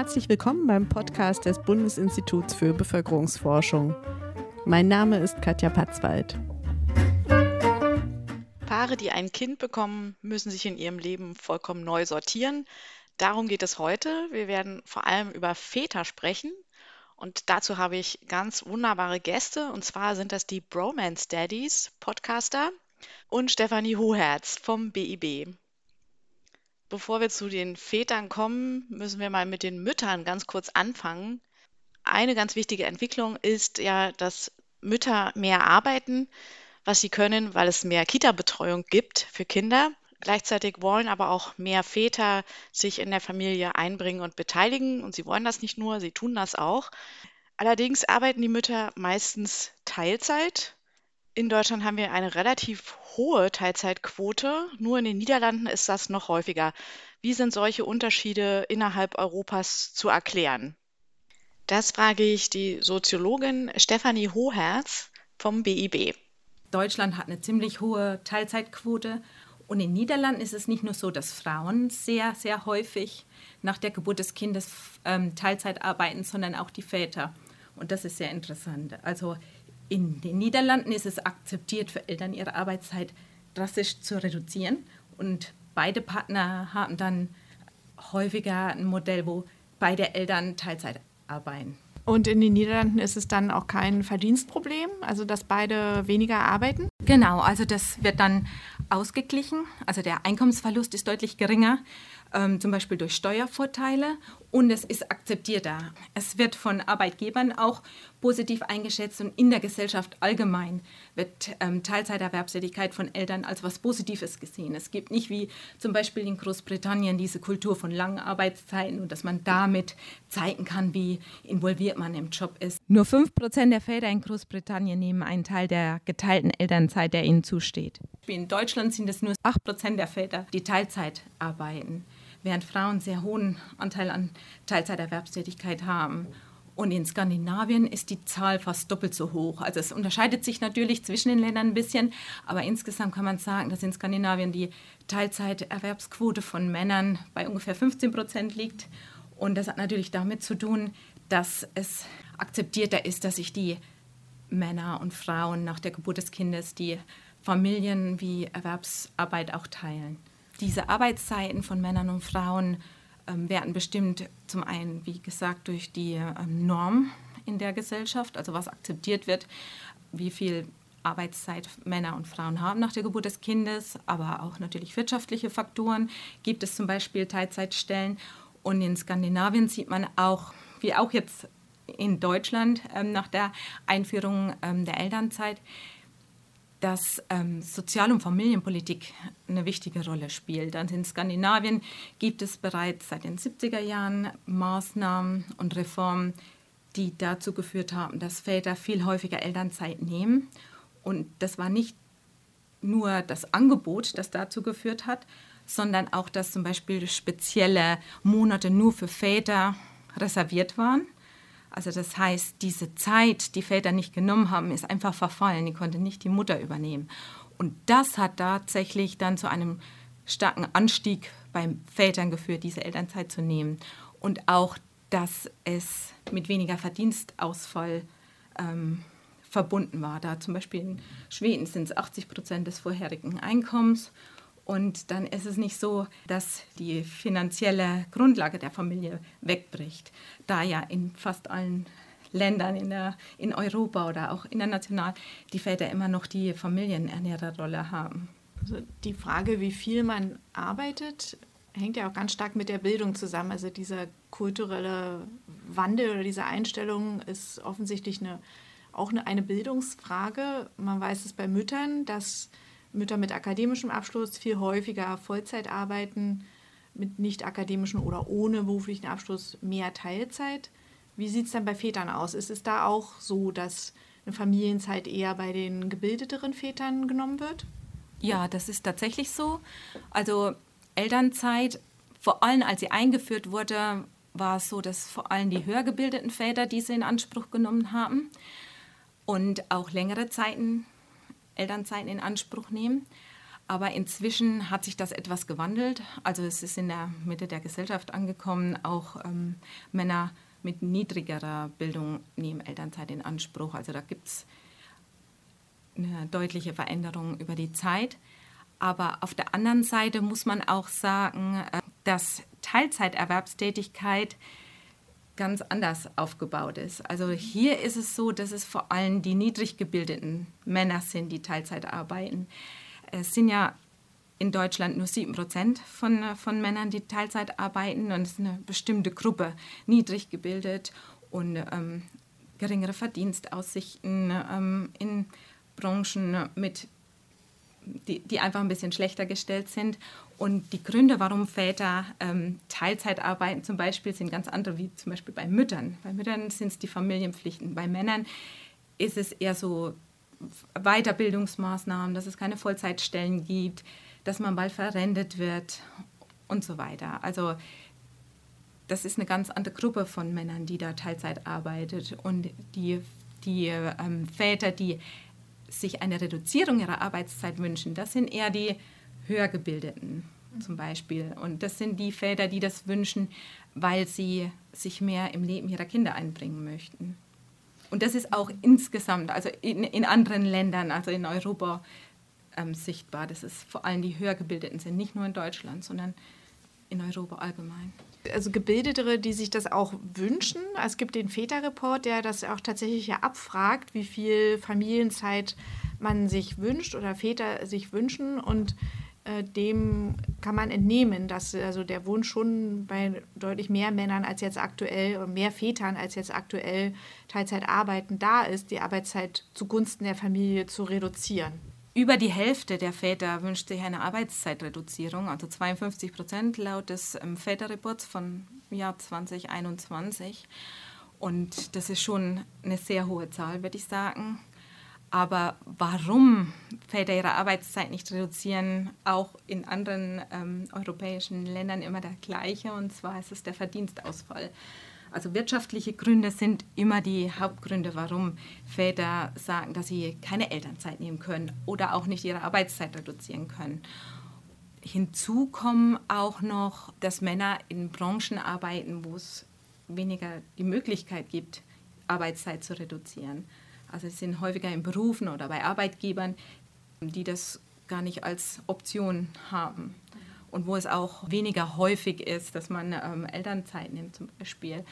Herzlich willkommen beim Podcast des Bundesinstituts für Bevölkerungsforschung. Mein Name ist Katja Patzwald. Paare, die ein Kind bekommen, müssen sich in ihrem Leben vollkommen neu sortieren. Darum geht es heute. Wir werden vor allem über Väter sprechen. Und dazu habe ich ganz wunderbare Gäste. Und zwar sind das die Bromance Daddies, Podcaster, und Stefanie Hoherz vom BIB. Bevor wir zu den Vätern kommen, müssen wir mal mit den Müttern ganz kurz anfangen. Eine ganz wichtige Entwicklung ist ja, dass Mütter mehr arbeiten, was sie können, weil es mehr Kita-Betreuung gibt für Kinder. Gleichzeitig wollen aber auch mehr Väter sich in der Familie einbringen und beteiligen. Und sie wollen das nicht nur, sie tun das auch. Allerdings arbeiten die Mütter meistens Teilzeit. In Deutschland haben wir eine relativ hohe Teilzeitquote. Nur in den Niederlanden ist das noch häufiger. Wie sind solche Unterschiede innerhalb Europas zu erklären? Das frage ich die Soziologin Stefanie Hoherz vom BIB. Deutschland hat eine ziemlich hohe Teilzeitquote. Und in den Niederlanden ist es nicht nur so, dass Frauen sehr, sehr häufig nach der Geburt des Kindes Teilzeit arbeiten, sondern auch die Väter. Und das ist sehr interessant. Also in den Niederlanden ist es akzeptiert, für Eltern ihre Arbeitszeit drastisch zu reduzieren. Und beide Partner haben dann häufiger ein Modell, wo beide Eltern Teilzeit arbeiten. Und in den Niederlanden ist es dann auch kein Verdienstproblem, also dass beide weniger arbeiten? Genau, also das wird dann ausgeglichen. Also der Einkommensverlust ist deutlich geringer, zum Beispiel durch Steuervorteile, und es ist akzeptierter. Es wird von Arbeitgebern auch positiv eingeschätzt und in der Gesellschaft allgemein wird Teilzeiterwerbstätigkeit von Eltern als was Positives gesehen. Es gibt nicht wie zum Beispiel in Großbritannien diese Kultur von langen Arbeitszeiten und dass man damit zeigen kann, wie involviert man im Job ist. Nur 5% der Väter in Großbritannien nehmen einen Teil der geteilten Elternzeit, der ihnen zusteht. In Deutschland sind es nur 8% der Väter, die Teilzeit arbeiten, während Frauen einen sehr hohen Anteil an Teilzeiterwerbstätigkeit haben. Und in Skandinavien ist die Zahl fast doppelt so hoch. Also es unterscheidet sich natürlich zwischen den Ländern ein bisschen, aber insgesamt kann man sagen, dass in Skandinavien die Teilzeiterwerbsquote von Männern bei ungefähr 15% liegt. Und das hat natürlich damit zu tun, dass es akzeptierter ist, dass sich die Männer und Frauen nach der Geburt des Kindes die Familien- wie Erwerbsarbeit auch teilen. Diese Arbeitszeiten von Männern und Frauen werden bestimmt zum einen, wie gesagt, durch die Norm in der Gesellschaft, also was akzeptiert wird, wie viel Arbeitszeit Männer und Frauen haben nach der Geburt des Kindes, aber auch natürlich wirtschaftliche Faktoren. Gibt es zum Beispiel Teilzeitstellen, und in Skandinavien sieht man auch, wie auch jetzt in Deutschland nach der Einführung der Elternzeit, dass Sozial- und Familienpolitik eine wichtige Rolle spielt. Also in Skandinavien gibt es bereits seit den 70er Jahren Maßnahmen und Reformen, die dazu geführt haben, dass Väter viel häufiger Elternzeit nehmen. Und das war nicht nur das Angebot, das dazu geführt hat, sondern auch, dass zum Beispiel spezielle Monate nur für Väter reserviert waren. Also das heißt, diese Zeit, die Väter nicht genommen haben, ist einfach verfallen. Die konnte nicht die Mutter übernehmen. Und das hat tatsächlich dann zu einem starken Anstieg bei Vätern geführt, diese Elternzeit zu nehmen. Und auch, dass es mit weniger Verdienstausfall verbunden war. Da zum Beispiel in Schweden sind es 80% des vorherigen Einkommens. Und dann ist es nicht so, dass die finanzielle Grundlage der Familie wegbricht, da ja in fast allen Ländern in Europa oder auch international die Väter immer noch die Familienernährerrolle haben. Also die Frage, wie viel man arbeitet, hängt ja auch ganz stark mit der Bildung zusammen. Also dieser kulturelle Wandel oder diese Einstellung ist offensichtlich auch eine Bildungsfrage. Man weiß es bei Müttern, dass Mütter mit akademischem Abschluss viel häufiger Vollzeit arbeiten, mit nicht akademischem oder ohne beruflichen Abschluss mehr Teilzeit. Wie sieht es dann bei Vätern aus? Ist es da auch so, dass eine Familienzeit eher bei den gebildeteren Vätern genommen wird? Ja, das ist tatsächlich so. Also Elternzeit, vor allem als sie eingeführt wurde, war es so, dass vor allem die höher gebildeten Väter diese in Anspruch genommen haben und auch längere Zeiten Elternzeiten in Anspruch nehmen. Aber inzwischen hat sich das etwas gewandelt. Also es ist in der Mitte der Gesellschaft angekommen. Auch Männer mit niedrigerer Bildung nehmen Elternzeit in Anspruch. Also da gibt es eine deutliche Veränderung über die Zeit. Aber auf der anderen Seite muss man auch sagen, dass Teilzeiterwerbstätigkeit ganz anders aufgebaut ist. Also hier ist es so, dass es vor allem die niedrig gebildeten Männer sind, die Teilzeit arbeiten. Es sind ja in Deutschland nur 7% von Männern, die Teilzeit arbeiten, und es ist eine bestimmte Gruppe, niedrig gebildet und geringere Verdienstaussichten in Branchen die einfach ein bisschen schlechter gestellt sind. Und die Gründe, warum Väter Teilzeit arbeiten zum Beispiel, sind ganz andere, wie zum Beispiel bei Müttern. Bei Müttern sind es die Familienpflichten. Bei Männern ist es eher so Weiterbildungsmaßnahmen, dass es keine Vollzeitstellen gibt, dass man bald verrentet wird und so weiter. Also das ist eine ganz andere Gruppe von Männern, die da Teilzeit arbeitet. Und die Väter, die sich eine Reduzierung ihrer Arbeitszeit wünschen, das sind eher die Höhergebildeten zum Beispiel. Und das sind die Väter, die das wünschen, weil sie sich mehr im Leben ihrer Kinder einbringen möchten. Und das ist auch insgesamt, also in anderen Ländern, also in Europa, sichtbar. Das ist vor allem die Höhergebildeten sind, nicht nur in Deutschland, sondern in Europa allgemein. Also Gebildetere, die sich das auch wünschen. Es gibt den Väterreport, der das auch tatsächlich ja abfragt, wie viel Familienzeit man sich wünscht oder Väter sich wünschen. Und dem kann man entnehmen, dass also der Wunsch schon bei deutlich mehr Männern als jetzt aktuell oder mehr Vätern als jetzt aktuell Teilzeit arbeiten da ist, die Arbeitszeit zugunsten der Familie zu reduzieren. Über die Hälfte der Väter wünscht sich eine Arbeitszeitreduzierung, also 52% laut des Väterreports von Jahr 2021. Und das ist schon eine sehr hohe Zahl, würde ich sagen. Aber warum Väter ihre Arbeitszeit nicht reduzieren, auch in anderen europäischen Ländern immer der gleiche, und zwar ist es der Verdienstausfall. Also wirtschaftliche Gründe sind immer die Hauptgründe, warum Väter sagen, dass sie keine Elternzeit nehmen können oder auch nicht ihre Arbeitszeit reduzieren können. Hinzu kommen auch noch, dass Männer in Branchen arbeiten, wo es weniger die Möglichkeit gibt, Arbeitszeit zu reduzieren. Also es sind häufiger in Berufen oder bei Arbeitgebern, die das gar nicht als Option haben. Und wo es auch weniger häufig ist, dass man Elternzeit nimmt zum Beispiel.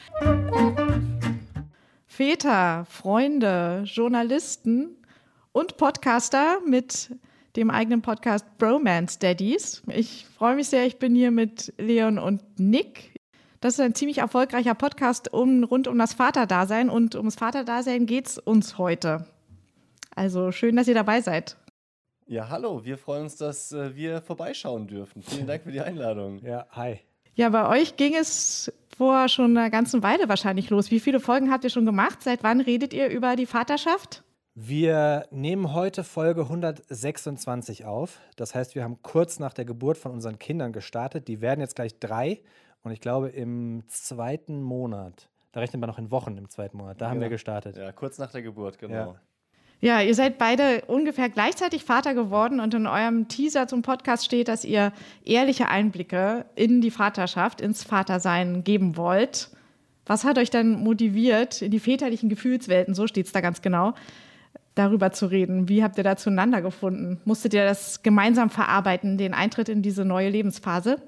Väter, Freunde, Journalisten und Podcaster mit dem eigenen Podcast Bromance Daddies. Ich freue mich sehr, ich bin hier mit Leon und Nick. Das ist ein ziemlich erfolgreicher Podcast rund um das Vaterdasein, und ums Vaterdasein geht es uns heute. Also schön, dass ihr dabei seid. Ja, hallo, wir freuen uns, dass wir vorbeischauen dürfen. Vielen Dank für die Einladung. Ja, hi. Ja, bei euch ging es vor schon einer ganzen Weile wahrscheinlich los. Wie viele Folgen habt ihr schon gemacht? Seit wann redet ihr über die Vaterschaft? Wir nehmen heute Folge 126 auf. Das heißt, wir haben kurz nach der Geburt von unseren Kindern gestartet. Die werden jetzt gleich 3 und ich glaube im 2. Monat, da rechnet man noch in Wochen im 2. Monat, da haben wir gestartet. Ja, kurz nach der Geburt, genau. Ja. Ja, ihr seid beide ungefähr gleichzeitig Vater geworden, und in eurem Teaser zum Podcast steht, dass ihr ehrliche Einblicke in die Vaterschaft, ins Vatersein geben wollt. Was hat euch dann motiviert, in die väterlichen Gefühlswelten, so steht es da ganz genau, darüber zu reden? Wie habt ihr da zueinander gefunden? Musstet ihr das gemeinsam verarbeiten, den Eintritt in diese neue Lebensphase?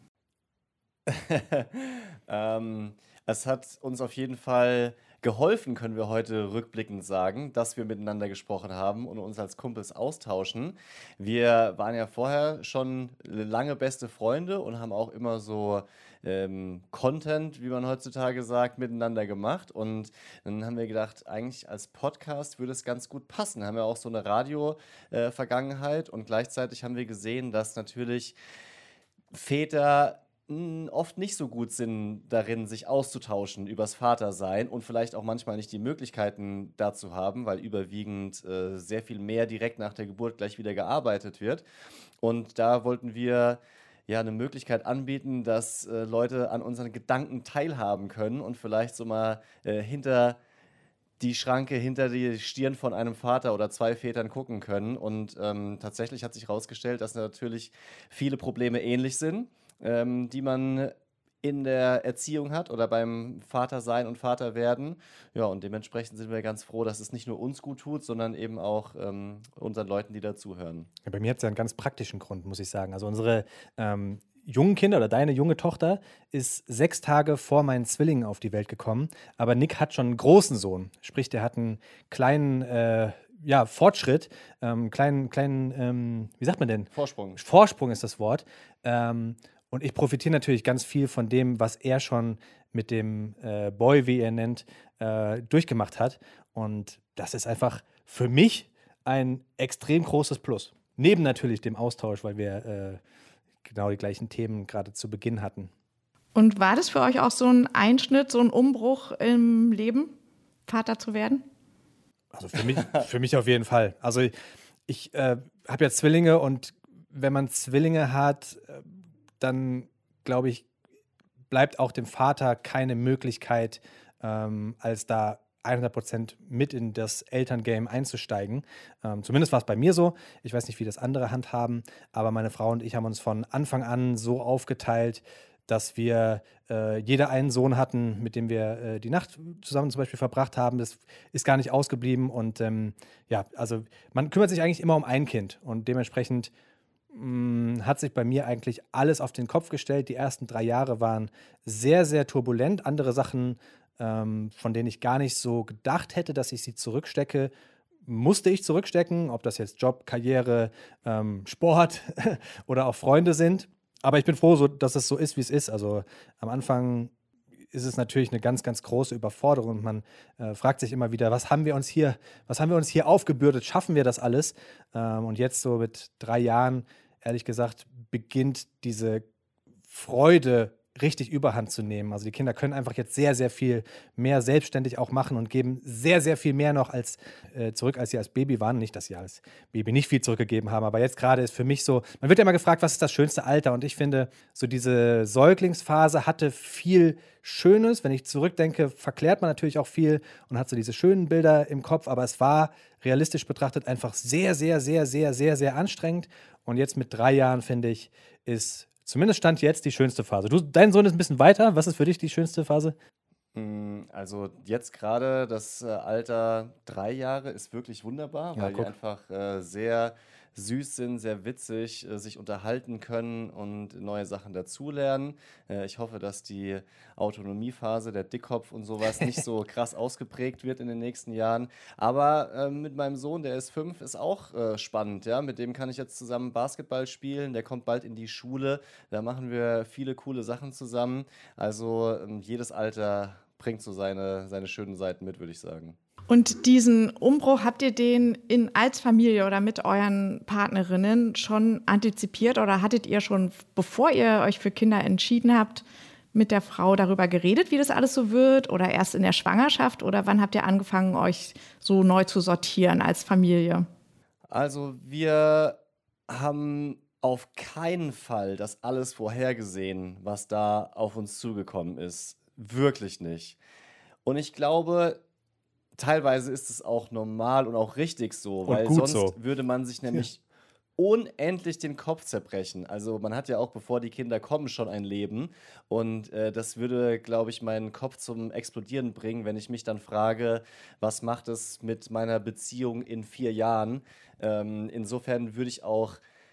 Es hat uns auf jeden Fall geholfen, können wir heute rückblickend sagen, dass wir miteinander gesprochen haben und uns als Kumpels austauschen. Wir waren ja vorher schon lange beste Freunde und haben auch immer so Content, wie man heutzutage sagt, miteinander gemacht. Und dann haben wir gedacht, eigentlich als Podcast würde es ganz gut passen. Haben wir auch so eine Radio-Vergangenheit, und gleichzeitig haben wir gesehen, dass natürlich Väter oft nicht so gut sind darin, sich auszutauschen übers Vatersein und vielleicht auch manchmal nicht die Möglichkeiten dazu haben, weil überwiegend sehr viel mehr direkt nach der Geburt gleich wieder gearbeitet wird. Und da wollten wir ja eine Möglichkeit anbieten, dass Leute an unseren Gedanken teilhaben können und vielleicht so mal hinter die Schranke hinter die Stirn von einem Vater oder 2 Vätern gucken können. Und tatsächlich hat sich herausgestellt, dass natürlich viele Probleme ähnlich sind, die man in der Erziehung hat oder beim Vatersein und Vaterwerden. Ja, und dementsprechend sind wir ganz froh, dass es nicht nur uns gut tut, sondern eben auch unseren Leuten, die dazuhören. Ja, bei mir hat es ja einen ganz praktischen Grund, muss ich sagen. Also unsere jungen Kinder oder deine junge Tochter ist 6 Tage vor meinen Zwillingen auf die Welt gekommen. Aber Nick hat schon einen großen Sohn. Sprich, der hat einen kleinen Fortschritt, wie sagt man denn? Vorsprung ist das Wort. Und ich profitiere natürlich ganz viel von dem, was er schon mit dem Boy, wie er nennt, durchgemacht hat. Und das ist einfach für mich ein extrem großes Plus. Neben natürlich dem Austausch, weil wir genau die gleichen Themen gerade zu Beginn hatten. Und war das für euch auch so ein Einschnitt, so ein Umbruch im Leben, Vater zu werden? Also für mich auf jeden Fall. Also ich habe ja Zwillinge und wenn man Zwillinge hat, dann glaube ich, bleibt auch dem Vater keine Möglichkeit, als da 100% mit in das Elterngame einzusteigen. Zumindest war es bei mir so. Ich weiß nicht, wie das andere handhaben, aber meine Frau und ich haben uns von Anfang an so aufgeteilt, dass wir jeder einen Sohn hatten, mit dem wir die Nacht zusammen zum Beispiel verbracht haben. Das ist gar nicht ausgeblieben und also man kümmert sich eigentlich immer um ein Kind und dementsprechend hat sich bei mir eigentlich alles auf den Kopf gestellt. Die ersten 3 Jahre waren sehr, sehr turbulent. Andere Sachen, von denen ich gar nicht so gedacht hätte, dass ich sie zurückstecke, musste ich zurückstecken, ob das jetzt Job, Karriere, Sport oder auch Freunde sind. Aber ich bin froh, dass es so ist, wie es ist. Also am Anfang ist es natürlich eine ganz, ganz große Überforderung und man fragt sich immer wieder, was haben wir uns hier aufgebürdet? Schaffen wir das alles? Und jetzt so mit 3 Jahren, ehrlich gesagt, beginnt diese Freude richtig Überhand zu nehmen. Also die Kinder können einfach jetzt sehr, sehr viel mehr selbstständig auch machen und geben sehr, sehr viel mehr noch als zurück, als sie als Baby waren. Nicht, dass sie als Baby nicht viel zurückgegeben haben, aber jetzt gerade ist für mich so, man wird ja immer gefragt, was ist das schönste Alter? Und ich finde, so diese Säuglingsphase hatte viel Schönes. Wenn ich zurückdenke, verklärt man natürlich auch viel und hat so diese schönen Bilder im Kopf, aber es war realistisch betrachtet einfach sehr, sehr, sehr, sehr, sehr, sehr anstrengend. Und jetzt mit 3 Jahren, finde ich, ist zumindest Stand jetzt die schönste Phase. Dein Sohn ist ein bisschen weiter. Was ist für dich die schönste Phase? Also jetzt gerade das Alter 3 Jahre ist wirklich wunderbar, Ja, weil die guck. einfach sehr süß sind, sehr witzig, sich unterhalten können und neue Sachen dazulernen. Ich hoffe, dass die Autonomiephase, der Dickkopf und sowas nicht so krass ausgeprägt wird in den nächsten Jahren. Aber mit meinem Sohn, der ist 5, ist auch spannend. Ja? Mit dem kann ich jetzt zusammen Basketball spielen. Der kommt bald in die Schule. Da machen wir viele coole Sachen zusammen. Also jedes Alter bringt so seine schönen Seiten mit, würde ich sagen. Und diesen Umbruch, habt ihr den als Familie oder mit euren Partnerinnen schon antizipiert oder hattet ihr schon, bevor ihr euch für Kinder entschieden habt, mit der Frau darüber geredet, wie das alles so wird oder erst in der Schwangerschaft oder wann habt ihr angefangen, euch so neu zu sortieren als Familie? Also wir haben auf keinen Fall das alles vorhergesehen, was da auf uns zugekommen ist. Wirklich nicht. Und ich glaube, teilweise ist es auch normal und auch richtig so, Und weil gut sonst so. würde man sich nämlich unendlich den Kopf zerbrechen. Also man hat ja auch, bevor die Kinder kommen, schon ein Leben. Und das würde, glaube ich, meinen Kopf zum Explodieren bringen, wenn ich mich dann frage, was macht es mit meiner Beziehung in 4 Jahren? Insofern würde ich auch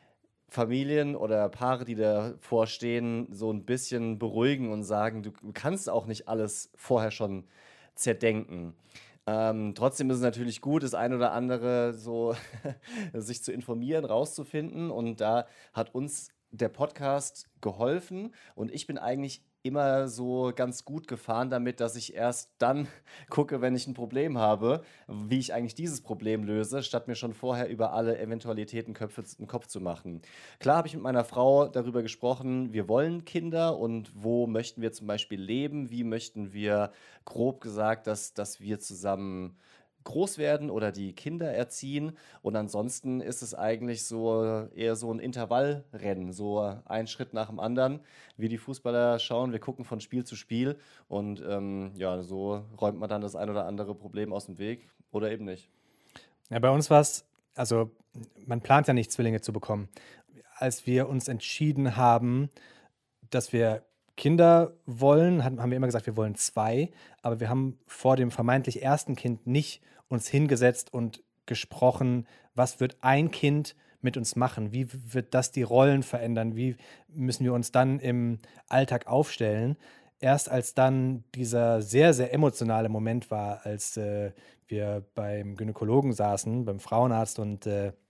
Familien oder Paare, die davor stehen, so ein bisschen beruhigen und sagen, du kannst auch nicht alles vorher schon zerdenken. Trotzdem ist es natürlich gut, das ein oder andere so sich zu informieren, rauszufinden. Und da hat uns der Podcast geholfen. Und ich bin eigentlich immer so ganz gut gefahren damit, dass ich erst dann gucke, wenn ich ein Problem habe, wie ich eigentlich dieses Problem löse, statt mir schon vorher über alle Eventualitäten einen Kopf zu machen. Klar habe ich mit meiner Frau darüber gesprochen, wir wollen Kinder und wo möchten wir zum Beispiel leben, wie möchten wir grob gesagt, dass wir zusammen groß werden oder die Kinder erziehen. Und ansonsten ist es eigentlich so eher so ein Intervallrennen, so ein Schritt nach dem anderen, wie die Fußballer schauen. Wir gucken von Spiel zu Spiel und ja, so räumt man dann das ein oder andere Problem aus dem Weg oder eben nicht. Ja, bei uns war es, also man plant ja nicht, Zwillinge zu bekommen. Als wir uns entschieden haben, dass wir Kinder wollen, haben wir immer gesagt, wir wollen 2, aber wir haben vor dem vermeintlich ersten Kind nicht uns hingesetzt und gesprochen, was wird ein Kind mit uns machen, wie wird das die Rollen verändern, wie müssen wir uns dann im Alltag aufstellen. Erst als dann dieser sehr, sehr emotionale Moment war, als wir beim Gynäkologen saßen, beim Frauenarzt und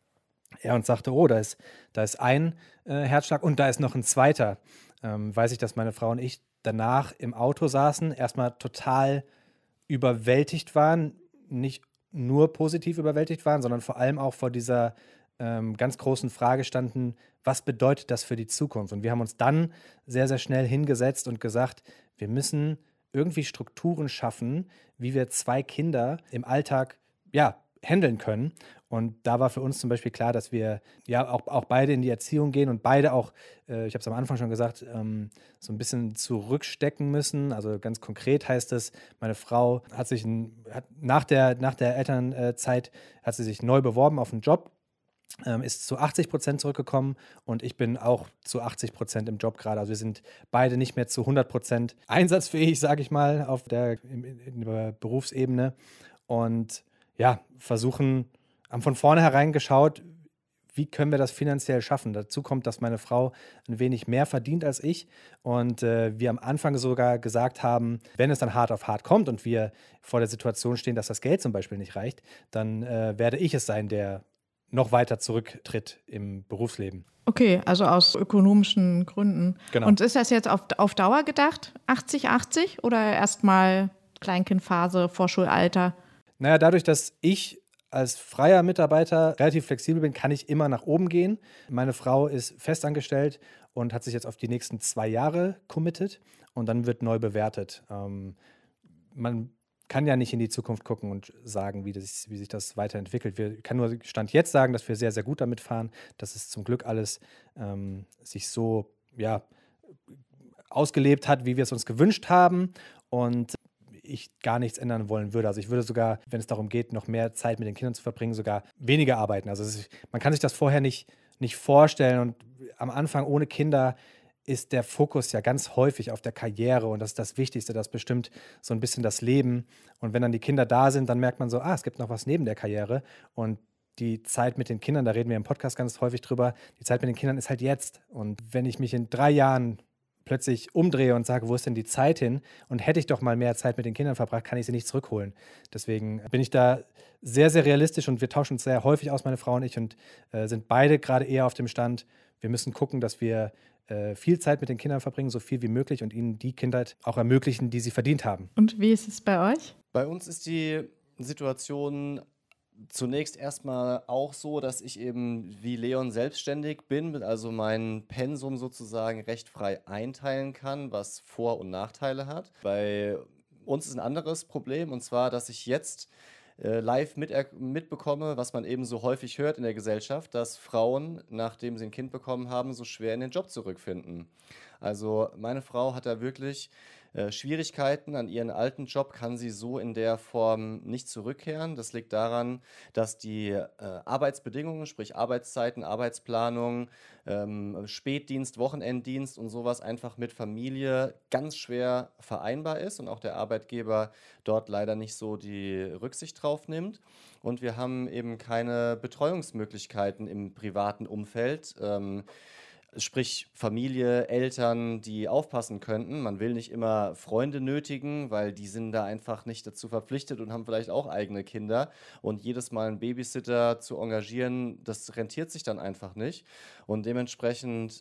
er uns sagte, oh, da ist ein Herzschlag und da ist noch ein zweiter. Weiß ich, dass meine Frau und ich danach im Auto saßen, erstmal total überwältigt waren, nicht nur positiv überwältigt waren, sondern vor allem auch vor dieser ganz großen Frage standen, was bedeutet das für die Zukunft? Und wir haben uns dann sehr, sehr schnell hingesetzt und gesagt, wir müssen irgendwie Strukturen schaffen, wie wir 2 Kinder im Alltag ja, handeln können. Und da war für uns zum Beispiel klar, dass wir ja auch beide in die Erziehung gehen und beide auch, ich habe es am Anfang schon gesagt, so ein bisschen zurückstecken müssen. Also ganz konkret heißt es, meine Frau hat sich nach der Elternzeit hat sie sich neu beworben auf einen Job, ist zu 80% zurückgekommen und ich bin auch zu 80% im Job gerade. Also wir sind beide nicht mehr zu 100% einsatzfähig, sage ich mal, in der Berufsebene. Und ja, haben von vornherein geschaut, wie können wir das finanziell schaffen. Dazu kommt, dass meine Frau ein wenig mehr verdient als ich und wir am Anfang sogar gesagt haben, wenn es dann hart auf hart kommt und wir vor der Situation stehen, dass das Geld zum Beispiel nicht reicht, dann werde ich es sein, der noch weiter zurücktritt im Berufsleben. Okay, also aus ökonomischen Gründen. Genau. Und ist das jetzt auf Dauer gedacht, 80-80 oder erstmal Kleinkindphase, Vorschulalter? Naja, dadurch, dass ich als freier Mitarbeiter relativ flexibel bin, kann ich immer nach oben gehen. Meine Frau ist festangestellt und hat sich jetzt auf die nächsten 2 Jahre committed und dann wird neu bewertet. Man kann ja nicht in die Zukunft gucken und sagen, wie sich das weiterentwickelt. Wir können nur Stand jetzt sagen, dass wir sehr, sehr gut damit fahren, dass es zum Glück alles sich so ja, ausgelebt hat, wie wir es uns gewünscht haben und ich gar nichts ändern wollen würde. Also ich würde sogar, wenn es darum geht, noch mehr Zeit mit den Kindern zu verbringen, sogar weniger arbeiten. Also man kann sich das vorher nicht vorstellen und am Anfang ohne Kinder ist der Fokus ja ganz häufig auf der Karriere und das ist das Wichtigste, das bestimmt so ein bisschen das Leben. Und wenn dann die Kinder da sind, dann merkt man so, es gibt noch was neben der Karriere und die Zeit mit den Kindern, da reden wir im Podcast ganz häufig drüber, die Zeit mit den Kindern ist halt jetzt. Und wenn ich mich in 3 Jahren plötzlich umdrehe und sage, wo ist denn die Zeit hin? Und hätte ich doch mal mehr Zeit mit den Kindern verbracht, kann ich sie nicht zurückholen. Deswegen bin ich da sehr, sehr realistisch und wir tauschen uns sehr häufig aus, meine Frau und ich, und sind beide gerade eher auf dem Stand, wir müssen gucken, dass wir viel Zeit mit den Kindern verbringen, so viel wie möglich und ihnen die Kindheit auch ermöglichen, die sie verdient haben. Und wie ist es bei euch? Bei uns ist die Situation zunächst erstmal auch so, dass ich eben wie Leon selbstständig bin, also mein Pensum sozusagen recht frei einteilen kann, was Vor- und Nachteile hat. Bei uns ist ein anderes Problem und zwar, dass ich jetzt live mitbekomme, was man eben so häufig hört in der Gesellschaft, dass Frauen, nachdem sie ein Kind bekommen haben, so schwer in den Job zurückfinden. Also meine Frau hat da wirklich Schwierigkeiten. An ihren alten Job kann sie so in der Form nicht zurückkehren. Das liegt daran, dass die Arbeitsbedingungen, sprich Arbeitszeiten, Arbeitsplanung, Spätdienst, Wochenenddienst und sowas einfach mit Familie ganz schwer vereinbar ist und auch der Arbeitgeber dort leider nicht so die Rücksicht drauf nimmt. Und wir haben eben keine Betreuungsmöglichkeiten im privaten Umfeld. Sprich Familie, Eltern, die aufpassen könnten. Man will nicht immer Freunde nötigen, weil die sind da einfach nicht dazu verpflichtet und haben vielleicht auch eigene Kinder. Und jedes Mal einen Babysitter zu engagieren, das rentiert sich dann einfach nicht. Und dementsprechend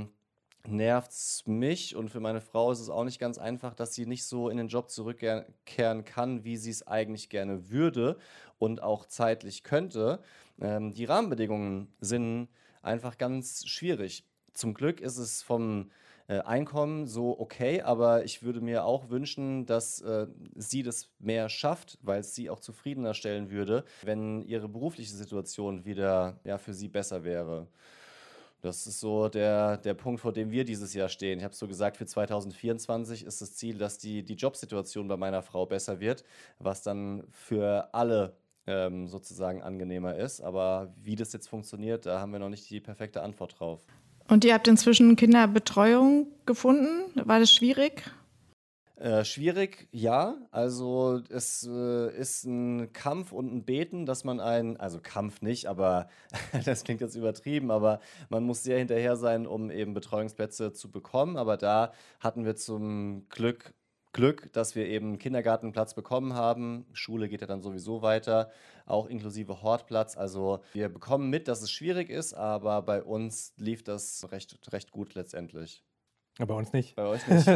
nervt es mich und für meine Frau ist es auch nicht ganz einfach, dass sie nicht so in den Job zurückkehren kann, wie sie es eigentlich gerne würde und auch zeitlich könnte. Die Rahmenbedingungen sind einfach ganz schwierig. Zum Glück ist es vom Einkommen so okay, aber ich würde mir auch wünschen, dass sie das mehr schafft, weil es sie auch zufriedener stellen würde, wenn ihre berufliche Situation wieder für sie besser wäre. Das ist so der Punkt, vor dem wir dieses Jahr stehen. Ich habe so gesagt, für 2024 ist das Ziel, dass die Jobsituation bei meiner Frau besser wird, was dann für alle sozusagen angenehmer ist. Aber wie das jetzt funktioniert, da haben wir noch nicht die perfekte Antwort drauf. Und ihr habt inzwischen Kinderbetreuung gefunden? War das schwierig? Schwierig, ja. Also es ist ein Kampf und ein Beten, dass man also Kampf nicht, aber das klingt jetzt übertrieben, aber man muss sehr hinterher sein, um eben Betreuungsplätze zu bekommen. Aber da hatten wir zum Glück, dass wir eben einen Kindergartenplatz bekommen haben. Schule geht ja dann sowieso weiter, auch inklusive Hortplatz. Also wir bekommen mit, dass es schwierig ist, aber bei uns lief das recht gut letztendlich. Aber bei uns nicht. Bei euch nicht.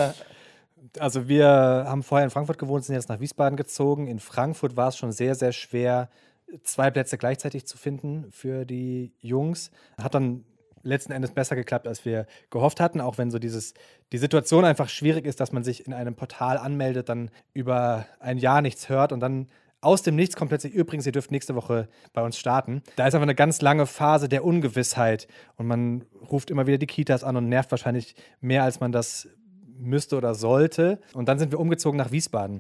Also wir haben vorher in Frankfurt gewohnt, sind jetzt nach Wiesbaden gezogen. In Frankfurt war es schon sehr, sehr schwer, 2 Plätze gleichzeitig zu finden für die Jungs. Hat dann letzten Endes besser geklappt, als wir gehofft hatten, auch wenn so die Situation einfach schwierig ist, dass man sich in einem Portal anmeldet, dann über ein Jahr nichts hört und dann aus dem Nichts kommt plötzlich, übrigens, ihr dürft nächste Woche bei uns starten. Da ist einfach eine ganz lange Phase der Ungewissheit und man ruft immer wieder die Kitas an und nervt wahrscheinlich mehr, als man das müsste oder sollte. Und dann sind wir umgezogen nach Wiesbaden.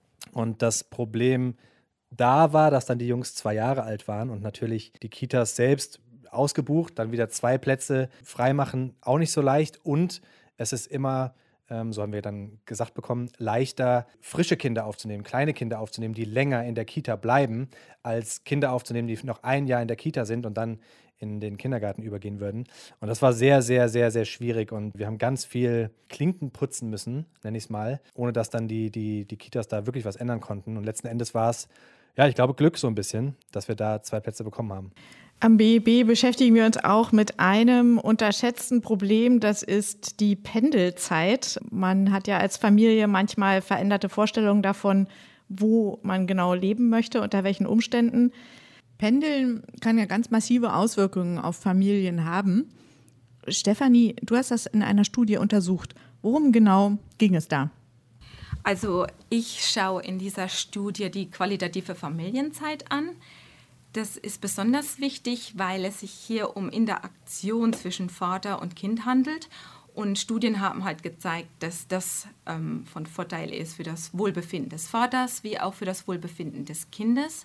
Und das Problem da war, dass dann die Jungs 2 Jahre alt waren und natürlich die Kitas selbst ausgebucht, dann wieder 2 Plätze freimachen, auch nicht so leicht. Und es ist immer, so haben wir dann gesagt bekommen, leichter, frische Kinder aufzunehmen, kleine Kinder aufzunehmen, die länger in der Kita bleiben, als Kinder aufzunehmen, die noch 1 Jahr in der Kita sind und dann in den Kindergarten übergehen würden. Und das war sehr, sehr, sehr, sehr schwierig. Und wir haben ganz viel Klinken putzen müssen, nenne ich es mal, ohne dass dann die Kitas da wirklich was ändern konnten. Und letzten Endes war es, ja, ich glaube, Glück so ein bisschen, dass wir da 2 Plätze bekommen haben. Am BEB beschäftigen wir uns auch mit einem unterschätzten Problem, das ist die Pendelzeit. Man hat ja als Familie manchmal veränderte Vorstellungen davon, wo man genau leben möchte, unter welchen Umständen. Pendeln kann ja ganz massive Auswirkungen auf Familien haben. Stefanie, du hast das in einer Studie untersucht. Worum genau ging es da? Also ich schaue in dieser Studie die qualitative Familienzeit an. Das ist besonders wichtig, weil es sich hier um Interaktion zwischen Vater und Kind handelt. Und Studien haben halt gezeigt, dass das von Vorteil ist für das Wohlbefinden des Vaters wie auch für das Wohlbefinden des Kindes.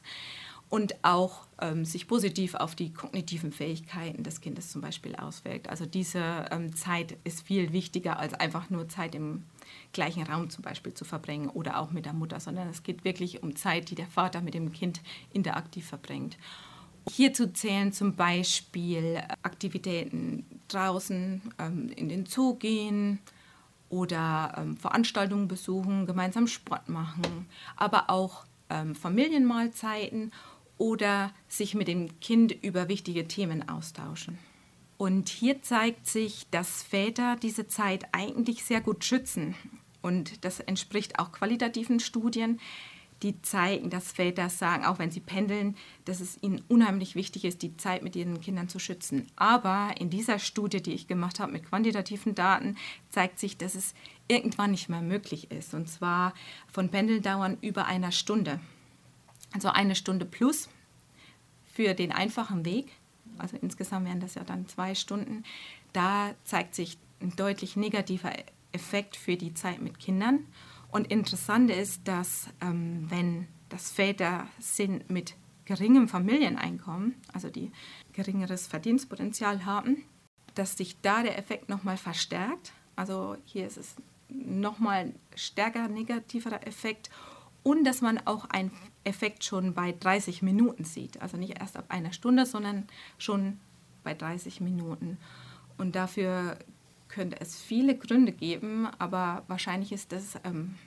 Und auch sich positiv auf die kognitiven Fähigkeiten des Kindes zum Beispiel auswirkt. Also diese Zeit ist viel wichtiger, als einfach nur Zeit im gleichen Raum zum Beispiel zu verbringen oder auch mit der Mutter, sondern es geht wirklich um Zeit, die der Vater mit dem Kind interaktiv verbringt. Hierzu zählen zum Beispiel Aktivitäten draußen, in den Zoo gehen oder Veranstaltungen besuchen, gemeinsam Sport machen, aber auch Familienmahlzeiten oder sich mit dem Kind über wichtige Themen austauschen. Und hier zeigt sich, dass Väter diese Zeit eigentlich sehr gut schützen. Und das entspricht auch qualitativen Studien, die zeigen, dass Väter sagen, auch wenn sie pendeln, dass es ihnen unheimlich wichtig ist, die Zeit mit ihren Kindern zu schützen. Aber in dieser Studie, die ich gemacht habe mit quantitativen Daten, zeigt sich, dass es irgendwann nicht mehr möglich ist. Und zwar von Pendeldauern über 1 Stunde. Also 1 Stunde plus für den einfachen Weg. Also insgesamt wären das ja dann 2 Stunden. Da zeigt sich ein deutlich negativer Effekt für die Zeit mit Kindern. Und interessant ist, dass wenn das Väter sind mit geringem Familieneinkommen, also die geringeres Verdienstpotenzial haben, dass sich da der Effekt nochmal verstärkt. Also hier ist es nochmal ein stärker negativer Effekt. Und dass man auch einen Effekt schon bei 30 Minuten sieht. Also nicht erst ab 1 Stunde, sondern schon bei 30 Minuten. Und dafür könnte es viele Gründe geben, aber wahrscheinlich ist, dass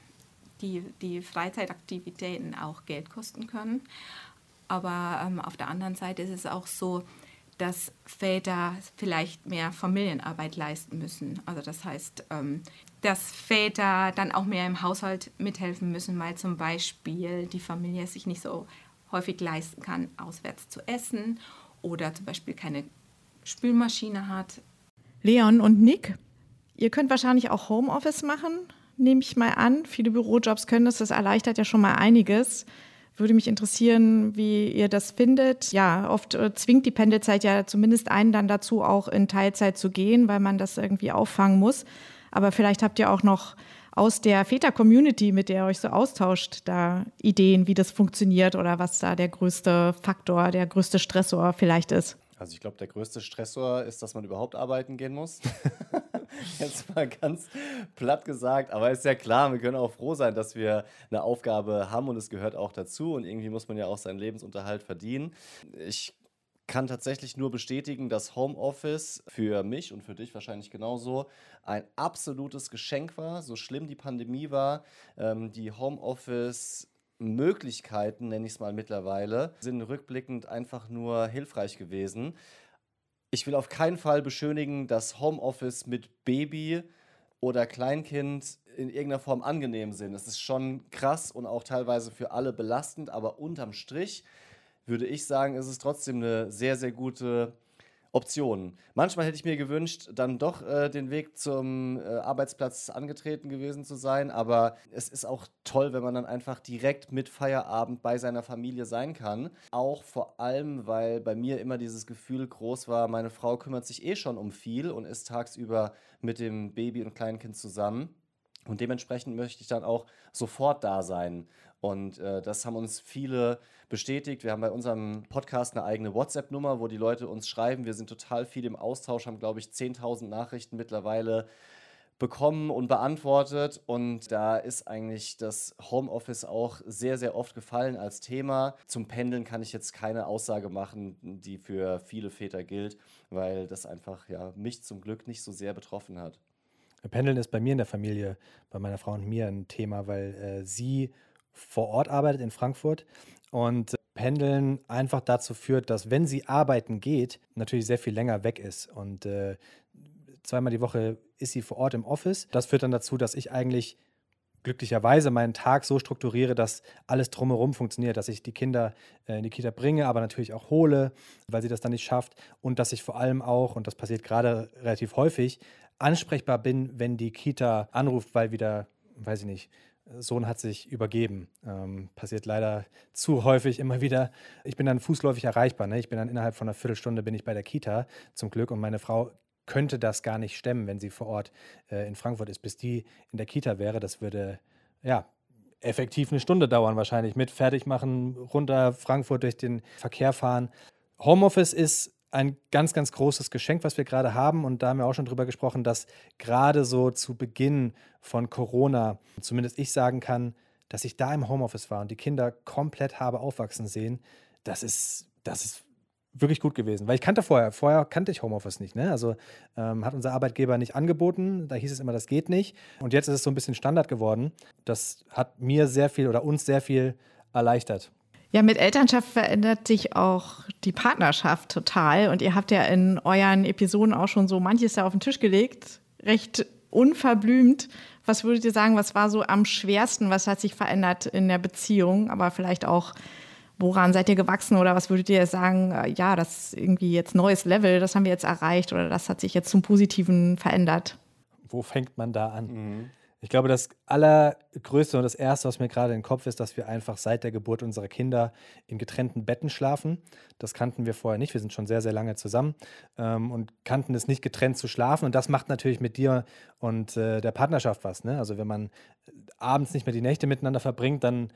die Freizeitaktivitäten auch Geld kosten können. Aber auf der anderen Seite ist es auch so, dass Väter vielleicht mehr Familienarbeit leisten müssen. Also das heißt, dass Väter dann auch mehr im Haushalt mithelfen müssen, weil zum Beispiel die Familie sich nicht so häufig leisten kann, auswärts zu essen oder zum Beispiel keine Spülmaschine hat. Leon und Nick, Ihr könnt wahrscheinlich auch Homeoffice machen, nehme ich mal an. Viele Bürojobs können das erleichtert ja schon mal einiges. Würde mich interessieren, wie ihr das findet. Ja, oft zwingt die Pendelzeit ja zumindest einen dann dazu, auch in Teilzeit zu gehen, weil man das irgendwie auffangen muss. Aber vielleicht habt ihr auch noch aus der Väter-Community, mit der ihr euch so austauscht, da Ideen, wie das funktioniert oder was da der größte Faktor, der größte Stressor vielleicht ist. Also ich glaube, der größte Stressor ist, dass man überhaupt arbeiten gehen muss. Jetzt mal ganz platt gesagt, aber ist ja klar, wir können auch froh sein, dass wir eine Aufgabe haben und es gehört auch dazu und irgendwie muss man ja auch seinen Lebensunterhalt verdienen. Ich kann tatsächlich nur bestätigen, dass Homeoffice für mich und für dich wahrscheinlich genauso ein absolutes Geschenk war, so schlimm die Pandemie war. Die Homeoffice-Möglichkeiten, nenne ich es mal mittlerweile, sind rückblickend einfach nur hilfreich gewesen. Ich will auf keinen Fall beschönigen, dass Homeoffice mit Baby oder Kleinkind in irgendeiner Form angenehm sind. Es ist schon krass und auch teilweise für alle belastend, aber unterm Strich würde ich sagen, ist es trotzdem eine sehr, sehr gute Option. Manchmal hätte ich mir gewünscht, dann doch den Weg zum Arbeitsplatz angetreten gewesen zu sein, aber es ist auch toll, wenn man dann einfach direkt mit Feierabend bei seiner Familie sein kann. Auch vor allem, weil bei mir immer dieses Gefühl groß war, meine Frau kümmert sich eh schon um viel und ist tagsüber mit dem Baby und Kleinkind zusammen. Und dementsprechend möchte ich dann auch sofort da sein. Und das haben uns viele bestätigt. Wir haben bei unserem Podcast eine eigene WhatsApp-Nummer, wo die Leute uns schreiben. Wir sind total viel im Austausch, haben, glaube ich, 10.000 Nachrichten mittlerweile bekommen und beantwortet. Und da ist eigentlich das Homeoffice auch sehr, sehr oft gefallen als Thema. Zum Pendeln kann ich jetzt keine Aussage machen, die für viele Väter gilt, weil das einfach mich zum Glück nicht so sehr betroffen hat. Pendeln ist bei mir in der Familie, bei meiner Frau und mir ein Thema, weil sie vor Ort arbeitet in Frankfurt und Pendeln einfach dazu führt, dass, wenn sie arbeiten geht, natürlich sehr viel länger weg ist. Und zweimal die Woche ist sie vor Ort im Office. Das führt dann dazu, dass ich eigentlich glücklicherweise meinen Tag so strukturiere, dass alles drumherum funktioniert, dass ich die Kinder in die Kita bringe, aber natürlich auch hole, weil sie das dann nicht schafft. Und dass ich vor allem auch, und das passiert gerade relativ häufig, ansprechbar bin, wenn die Kita anruft, weil wieder, weiß ich nicht, Sohn hat sich übergeben. Passiert leider zu häufig immer wieder. Ich bin dann fußläufig erreichbar. Ne? Ich bin dann innerhalb von einer Viertelstunde bin ich bei der Kita, zum Glück. Und meine Frau könnte das gar nicht stemmen, wenn sie vor Ort in Frankfurt ist, bis die in der Kita wäre. Das würde, effektiv eine Stunde dauern wahrscheinlich. Mit Fertigmachen, runter Frankfurt durch den Verkehr fahren. Homeoffice ist ein ganz, ganz großes Geschenk, was wir gerade haben. Und da haben wir auch schon drüber gesprochen, dass gerade so zu Beginn von Corona zumindest ich sagen kann, dass ich da im Homeoffice war und die Kinder komplett habe aufwachsen sehen. Das ist wirklich gut gewesen. Weil ich kannte vorher kannte ich Homeoffice nicht. Ne? Also hat unser Arbeitgeber nicht angeboten. Da hieß es immer, das geht nicht. Und jetzt ist es so ein bisschen Standard geworden. Das hat mir sehr viel oder uns sehr viel erleichtert. Ja, mit Elternschaft verändert sich auch die Partnerschaft total. Und ihr habt ja in euren Episoden auch schon so manches da auf den Tisch gelegt, recht unverblümt. Was würdet ihr sagen, was war so am schwersten, was hat sich verändert in der Beziehung, aber vielleicht auch, woran seid ihr gewachsen oder was würdet ihr sagen, ja, das ist irgendwie jetzt neues Level, das haben wir jetzt erreicht oder das hat sich jetzt zum Positiven verändert? Wo fängt man da an? Ich glaube, das Allergrößte und das Erste, was mir gerade in den Kopf ist, dass wir einfach seit der Geburt unserer Kinder in getrennten Betten schlafen. Das kannten wir vorher nicht. Wir sind schon sehr, sehr lange zusammen und kannten es nicht, getrennt zu schlafen. Und das macht natürlich mit dir und der Partnerschaft was. Ne? Also wenn man abends nicht mehr die Nächte miteinander verbringt, dann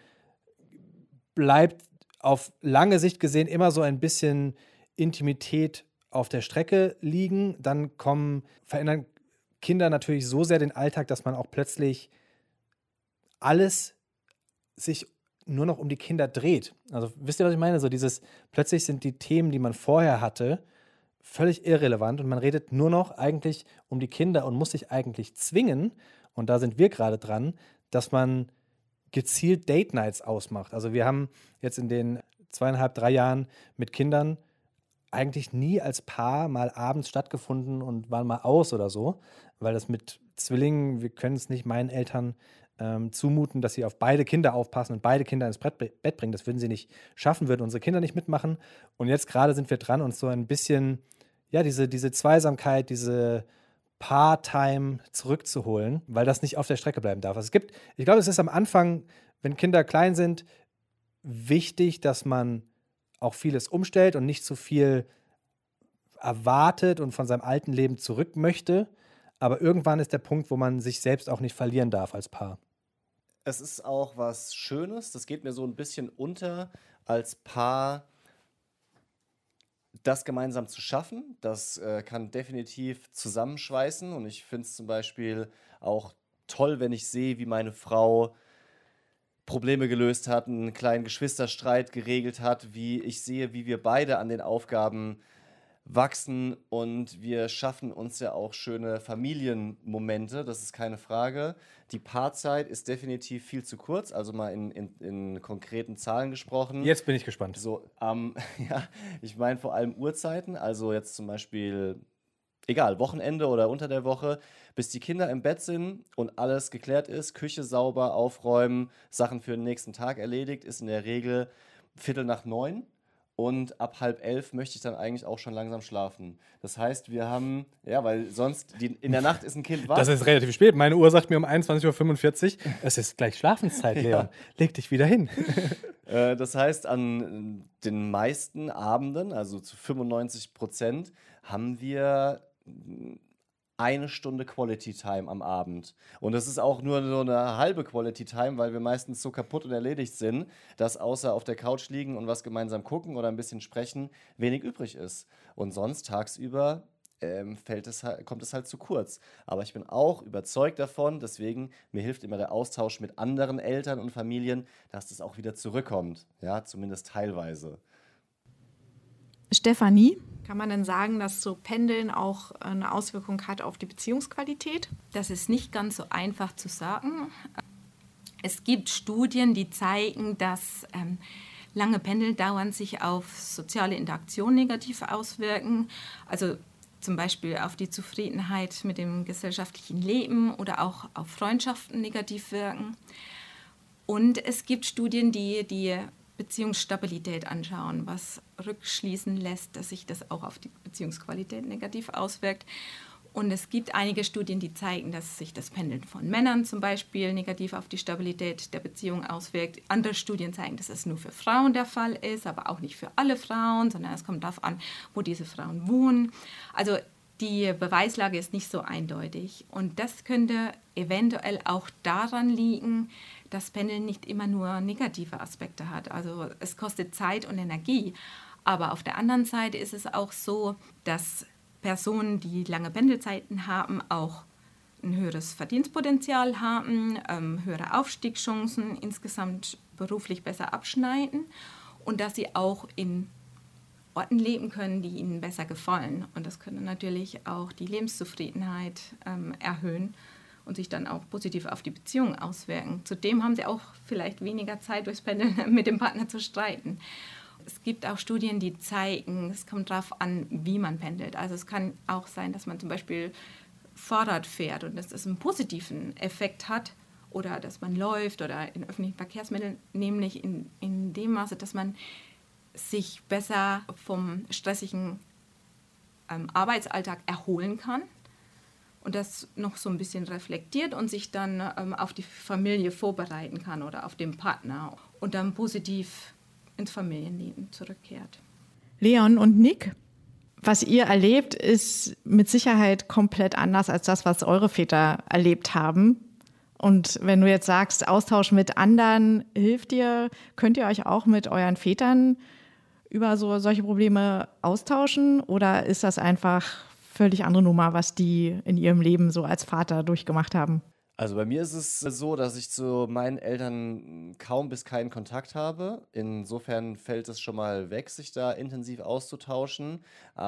bleibt auf lange Sicht gesehen immer so ein bisschen Intimität auf der Strecke liegen. Dann verändern Kinder natürlich so sehr den Alltag, dass man auch plötzlich alles sich nur noch um die Kinder dreht. Also wisst ihr, was ich meine? So plötzlich sind die Themen, die man vorher hatte, völlig irrelevant und man redet nur noch eigentlich um die Kinder und muss sich eigentlich zwingen, und da sind wir gerade dran, dass man gezielt Date-Nights ausmacht. Also wir haben jetzt in den 2,5, 3 Jahren mit Kindern eigentlich nie als Paar mal abends stattgefunden und waren mal aus oder so, weil das mit Zwillingen, wir können es nicht meinen Eltern zumuten, dass sie auf beide Kinder aufpassen und beide Kinder ins Bett bringen. Das würden sie nicht schaffen, würden unsere Kinder nicht mitmachen. Und jetzt gerade sind wir dran, uns so ein bisschen, ja, diese Zweisamkeit, diese Paar-Time zurückzuholen, weil das nicht auf der Strecke bleiben darf. Also ich glaube, es ist am Anfang, wenn Kinder klein sind, wichtig, dass man auch vieles umstellt und nicht zu viel erwartet und von seinem alten Leben zurück möchte. Aber irgendwann ist der Punkt, wo man sich selbst auch nicht verlieren darf als Paar. Es ist auch was Schönes, das geht mir so ein bisschen unter, als Paar das gemeinsam zu schaffen. Das kann definitiv zusammenschweißen und ich finde es zum Beispiel auch toll, wenn ich sehe, wie meine Frau Probleme gelöst hat, einen kleinen Geschwisterstreit geregelt hat, wie ich sehe, wie wir beide an den Aufgaben wachsen und wir schaffen uns ja auch schöne Familienmomente, das ist keine Frage. Die Paarzeit ist definitiv viel zu kurz, also mal in konkreten Zahlen gesprochen. Jetzt bin ich gespannt. So, ja, ich meine vor allem Uhrzeiten, also jetzt zum Beispiel, egal, Wochenende oder unter der Woche, bis die Kinder im Bett sind und alles geklärt ist, Küche sauber, aufräumen, Sachen für den nächsten Tag erledigt, ist in der Regel 8:45 und ab 10:30 möchte ich dann eigentlich auch schon langsam schlafen. Das heißt, wir haben, ja, weil sonst in der Nacht ist ein Kind wach. Das ist relativ spät. Meine Uhr sagt mir um 21:45 Uhr, es ist gleich Schlafenszeit, Leon. Leg dich wieder hin. Das heißt, an den meisten Abenden, also zu 95%, haben wir 1 Stunde Quality Time am Abend. Und das ist auch nur so eine halbe Quality Time, weil wir meistens so kaputt und erledigt sind, dass außer auf der Couch liegen und was gemeinsam gucken oder ein bisschen sprechen, wenig übrig ist. Und sonst tagsüber kommt es halt zu kurz. Aber ich bin auch überzeugt davon, deswegen mir hilft immer der Austausch mit anderen Eltern und Familien, dass das auch wieder zurückkommt. Ja, zumindest teilweise. Stefanie, kann man denn sagen, dass so Pendeln auch eine Auswirkung hat auf die Beziehungsqualität? Das ist nicht ganz so einfach zu sagen. Es gibt Studien, die zeigen, dass lange Pendeldauern sich auf soziale Interaktion negativ auswirken. Also zum Beispiel auf die Zufriedenheit mit dem gesellschaftlichen Leben oder auch auf Freundschaften negativ wirken. Und es gibt Studien, die die Beziehungsstabilität anschauen, was rückschließen lässt, dass sich das auch auf die Beziehungsqualität negativ auswirkt. Und es gibt einige Studien, die zeigen, dass sich das Pendeln von Männern zum Beispiel negativ auf die Stabilität der Beziehung auswirkt. Andere Studien zeigen, dass es nur für Frauen der Fall ist, aber auch nicht für alle Frauen, sondern es kommt darauf an, wo diese Frauen wohnen. Also die Beweislage ist nicht so eindeutig. Und das könnte eventuell auch daran liegen, dass Pendeln nicht immer nur negative Aspekte hat. Also es kostet Zeit und Energie. Aber auf der anderen Seite ist es auch so, dass Personen, die lange Pendelzeiten haben, auch ein höheres Verdienstpotenzial haben, höhere Aufstiegschancen, insgesamt beruflich besser abschneiden und dass sie auch in Orten leben können, die ihnen besser gefallen. Und das könnte natürlich auch die Lebenszufriedenheit erhöhen und sich dann auch positiv auf die Beziehung auswirken. Zudem haben sie auch vielleicht weniger Zeit, durchs Pendeln mit dem Partner zu streiten. Es gibt auch Studien, die zeigen, es kommt darauf an, wie man pendelt. Also es kann auch sein, dass man zum Beispiel Fahrrad fährt und dass das einen positiven Effekt hat oder dass man läuft oder in öffentlichen Verkehrsmitteln, nämlich in dem Maße, dass man sich besser vom stressigen Arbeitsalltag erholen kann und das noch so ein bisschen reflektiert und sich dann auf die Familie vorbereiten kann oder auf den Partner und dann positiv ins Familienleben zurückkehrt. Leon und Nick, was ihr erlebt, ist mit Sicherheit komplett anders als das, was eure Väter erlebt haben. Und wenn du jetzt sagst, Austausch mit anderen hilft dir, könnt ihr euch auch mit euren Vätern über solche Probleme austauschen? Oder ist das einfach völlig andere Nummer, was die in ihrem Leben so als Vater durchgemacht haben? Also bei mir ist es so, dass ich zu meinen Eltern kaum bis keinen Kontakt habe. Insofern fällt es schon mal weg, sich da intensiv auszutauschen.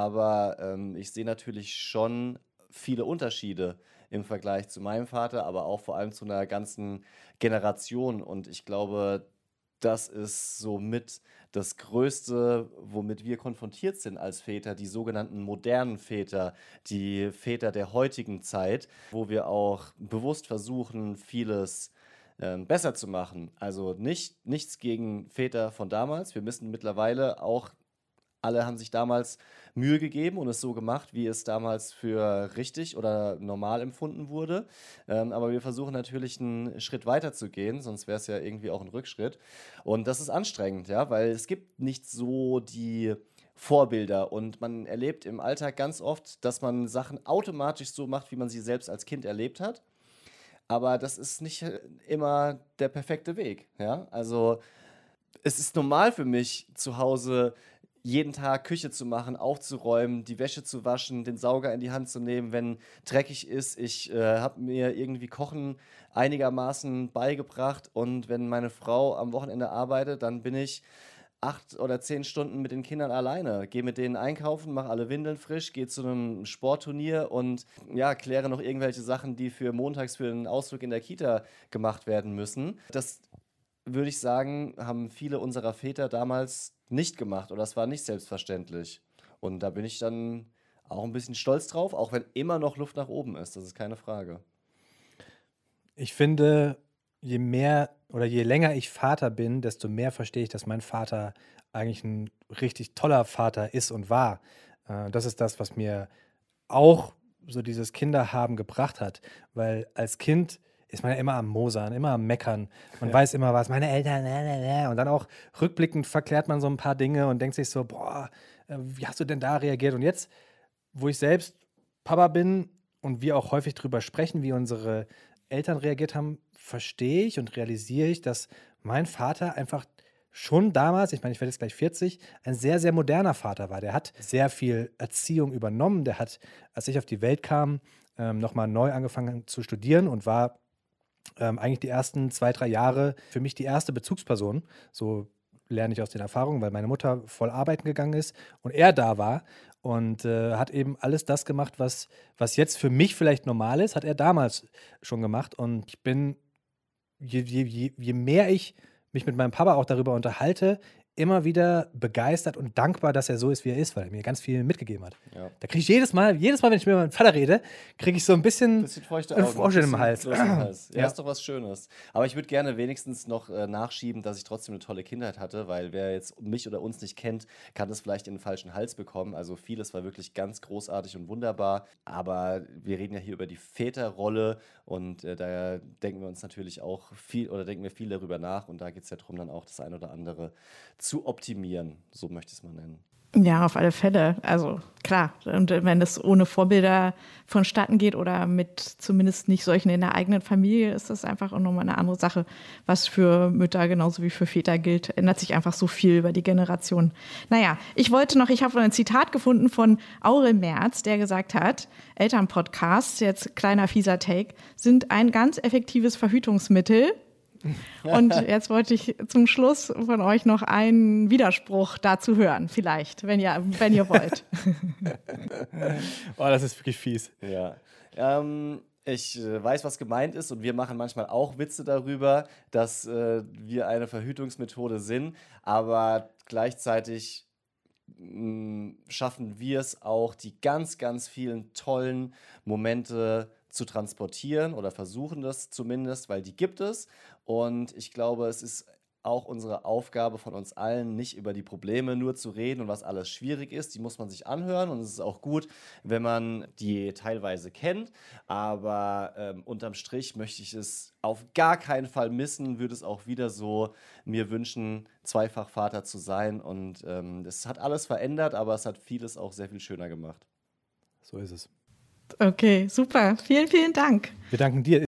Aber ich sehe natürlich schon viele Unterschiede im Vergleich zu meinem Vater, aber auch vor allem zu einer ganzen Generation. Und ich glaube, das ist somit das Größte, womit wir konfrontiert sind als Väter, die sogenannten modernen Väter, die Väter der heutigen Zeit, wo wir auch bewusst versuchen, vieles besser zu machen. Also nichts gegen Väter von damals. Wir müssen mittlerweile auch alle haben sich damals Mühe gegeben und es so gemacht, wie es damals für richtig oder normal empfunden wurde. Aber wir versuchen natürlich einen Schritt weiter zu gehen, sonst wäre es ja irgendwie auch ein Rückschritt. Und das ist anstrengend, ja, weil es gibt nicht so die Vorbilder und man erlebt im Alltag ganz oft, dass man Sachen automatisch so macht, wie man sie selbst als Kind erlebt hat. Aber das ist nicht immer der perfekte Weg, ja. Also es ist normal für mich, zu Hause jeden Tag Küche zu machen, aufzuräumen, die Wäsche zu waschen, den Sauger in die Hand zu nehmen, wenn dreckig ist. Ich habe mir irgendwie Kochen einigermaßen beigebracht und wenn meine Frau am Wochenende arbeitet, dann bin ich 8 oder 10 Stunden mit den Kindern alleine. Gehe mit denen einkaufen, mache alle Windeln frisch, gehe zu einem Sportturnier und ja, kläre noch irgendwelche Sachen, die für montags für einen Ausflug in der Kita gemacht werden müssen. Das würde ich sagen, haben viele unserer Väter damals nicht gemacht oder es war nicht selbstverständlich. Und da bin ich dann auch ein bisschen stolz drauf, auch wenn immer noch Luft nach oben ist, das ist keine Frage. Ich finde, je mehr oder je länger ich Vater bin, desto mehr verstehe ich, dass mein Vater eigentlich ein richtig toller Vater ist und war. Das ist das, was mir auch so dieses Kinderhaben gebracht hat. Weil als Kind ist man ja immer am Mosern, immer am Meckern. Man weiß immer was, meine Eltern, und dann auch rückblickend verklärt man so ein paar Dinge und denkt sich so, boah, wie hast du denn da reagiert? Und jetzt, wo ich selbst Papa bin und wir auch häufig drüber sprechen, wie unsere Eltern reagiert haben, verstehe ich und realisiere ich, dass mein Vater einfach schon damals, ich meine, ich werde jetzt gleich 40, ein sehr, sehr moderner Vater war. Der hat sehr viel Erziehung übernommen. Der hat, als ich auf die Welt kam, nochmal neu angefangen zu studieren und war eigentlich die ersten 2-3 Jahre für mich die erste Bezugsperson. So lerne ich aus den Erfahrungen, weil meine Mutter voll arbeiten gegangen ist und er da war und hat eben alles das gemacht, was jetzt für mich vielleicht normal ist, hat er damals schon gemacht. Und ich bin, je mehr ich mich mit meinem Papa auch darüber unterhalte, immer wieder begeistert und dankbar, dass er so ist, wie er ist, weil er mir ganz viel mitgegeben hat. Ja. Da kriege ich jedes Mal, wenn ich mit meinem Vater rede, kriege ich so ein bisschen feuchte Augen, Frosch im Hals. Kloß im Hals. Ja, Ja. ist doch was Schönes. Aber ich würde gerne wenigstens noch nachschieben, dass ich trotzdem eine tolle Kindheit hatte, weil wer jetzt mich oder uns nicht kennt, kann das vielleicht in den falschen Hals bekommen. Also vieles war wirklich ganz großartig und wunderbar. Aber wir reden ja hier über die Väterrolle und da denken wir uns natürlich auch viel oder denken wir viel darüber nach. Und da geht es ja darum, dann auch das ein oder andere zu optimieren. So möchte ich es mal nennen. Ja, auf alle Fälle. Also klar, und wenn das ohne Vorbilder vonstatten geht oder mit zumindest nicht solchen in der eigenen Familie, ist das einfach auch nochmal eine andere Sache. Was für Mütter genauso wie für Väter gilt, ändert sich einfach so viel über die Generation. Naja, ich habe ein Zitat gefunden von Aurel Merz, der gesagt hat, Elternpodcasts, jetzt kleiner fieser Take, sind ein ganz effektives Verhütungsmittel. Und jetzt wollte ich zum Schluss von euch noch einen Widerspruch dazu hören, vielleicht, wenn ihr wollt. Oh, das ist wirklich fies. Ja. Ich weiß, was gemeint ist und wir machen manchmal auch Witze darüber, dass wir eine Verhütungsmethode sind, aber gleichzeitig schaffen wir es auch, die ganz, ganz vielen tollen Momente zu transportieren oder versuchen das zumindest, weil die gibt es. Und ich glaube, es ist auch unsere Aufgabe von uns allen, nicht über die Probleme nur zu reden und was alles schwierig ist. Die muss man sich anhören und es ist auch gut, wenn man die teilweise kennt. Aber unterm Strich möchte ich es auf gar keinen Fall missen, würde es auch wieder so mir wünschen, zweifach Vater zu sein. Und es hat alles verändert, aber es hat vieles auch sehr viel schöner gemacht. So ist es. Okay, super. Vielen, vielen Dank. Wir danken dir.